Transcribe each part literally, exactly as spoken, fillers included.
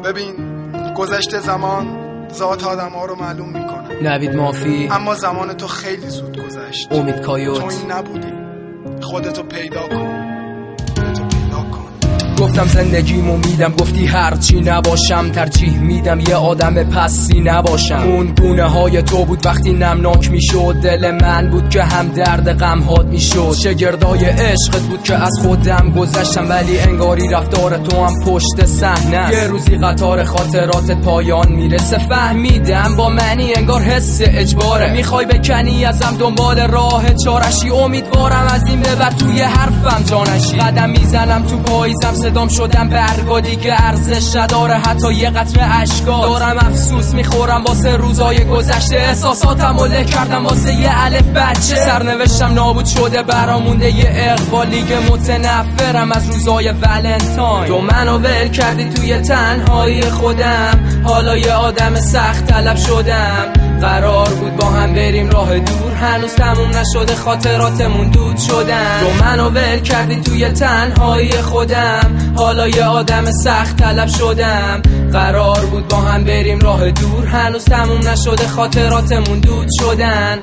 ببین گذشته زمان ذات آدم ها رو معلوم میکنه. نوید مافی. اما زمان تو خیلی زود گذشت. امید کایوت. تو این نبودی، خودتو پیدا کن. گفتم زندگیمو میدم، گفتی هرچی نباشم ترجیح میدم یه آدم پسی نباشم. اون گونه های تو بود وقتی نمناک میشد، دل من بود که هم درد غم هات میشد. شگردای عشقت بود که از خودم گذشتم، ولی انگاری رفتار تو هم پشت صحنه. یه روزی قطار خاطراتت پایان میرسه، فهمیدم با منی انگار حس اجباره. میخوای بکنی ازم دنبال راه چارشی، امیدوارم از این به بعد توی حرفم جانشی. قدم میزنم تو پاییزم، صدام شدم برگا دیگه ارزش نداره حتی یه قطره اشکا. دارم افسوس میخورم واسه روزای گذشته، احساساتم رو له کردم واسه یه الف بچه. سرنوشتم نابود شده برامونده یه اقبالی که متنفرم از روزای ولنتاین. تو منو ول کردی توی تنهایی خودم، حالا یه آدم سخت طلب شدم. قرار بود با هم بریم راه دور، هنوز تموم نشده خاطراتمون دود شدن. تو منو ول کردی توی تنهایی خودم، حالا یه آدم سخت طلب شدم. قرار بود با هم بریم راه دور، هنوز تموم نشده خاطراتمون دود شدن.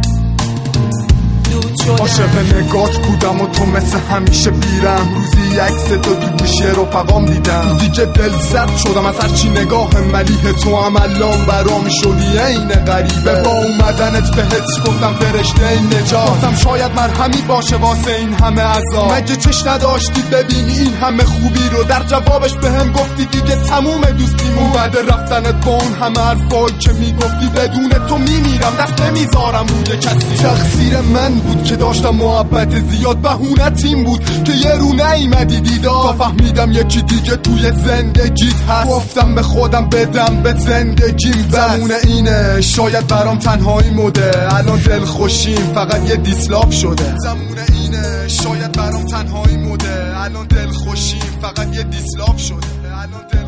عاشق نگات بودم و تو مثل همیشه بیرم. روزی عکس تو تو گوشه رفقام دیدم، دیگه دل زد شدم از هرچی نگاه ملیح تو هم الان برام شدی عین غریبه. با اومدنت بهت گفتم فرشته این نجات، گفتم شاید مرهمی باشه واسه این همه عذاب. مگه چش نداشتی ببینی این همه خوبی رو؟ در جوابش بهم گفتی دیگه تموم دوستیمون. بعد رفتنت با اون همه حرفایی که میگفتی، بدون تو میمیرم دست نمیذارم روی کسی. تقصیر من بود که داشتم محبت زیاد، بهونت این بود که یه رو نیومدی دیدار. تا فهمیدم یکی دیگه توی زندگیت هست، گفتم به خودم بدم به زندگیم بس. زمونه اینه شاید برام تنهایی موده، الان دل خوشیم فقط یه دیسلاپ شده. زمونه اینه شاید برام تنهایی موده، الان دل خوشیم فقط یه دیسلاپ شده. الان دل